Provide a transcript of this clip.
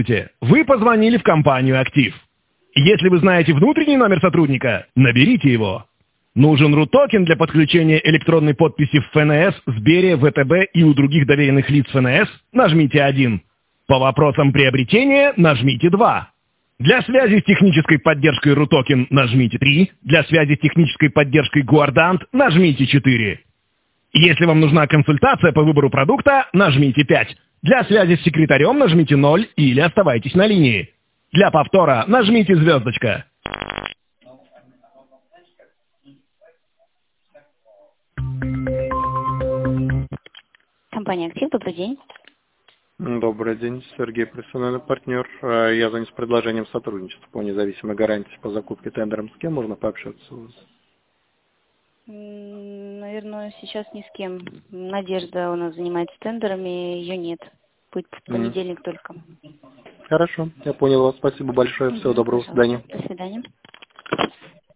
Вы позвонили в компанию «Актив». Если вы знаете внутренний номер сотрудника, наберите его. Нужен РУ-токен для подключения электронной подписи в ФНС, Сбере, ВТБ и у других доверенных лиц ФНС? Нажмите 1. По вопросам приобретения нажмите 2. Для связи с технической поддержкой РУ-токен нажмите 3. Для связи с технической поддержкой Гуардант нажмите 4. Если вам нужна консультация по выбору продукта, нажмите 5. Для связи с секретарем нажмите 0 или оставайтесь на линии. Для повтора нажмите звездочка. Компания «Актив», добрый день. Добрый день, Сергей, профессиональный партнер. Я звоню с предложением сотрудничества по независимой гарантии по закупке тендером. С кем можно пообщаться у вас? Наверное, сейчас ни с кем. Надежда у нас занимается тендерами, ее нет. Будет в понедельник только. Хорошо, я понял вас. Спасибо большое. Всего доброго. До свидания. До свидания.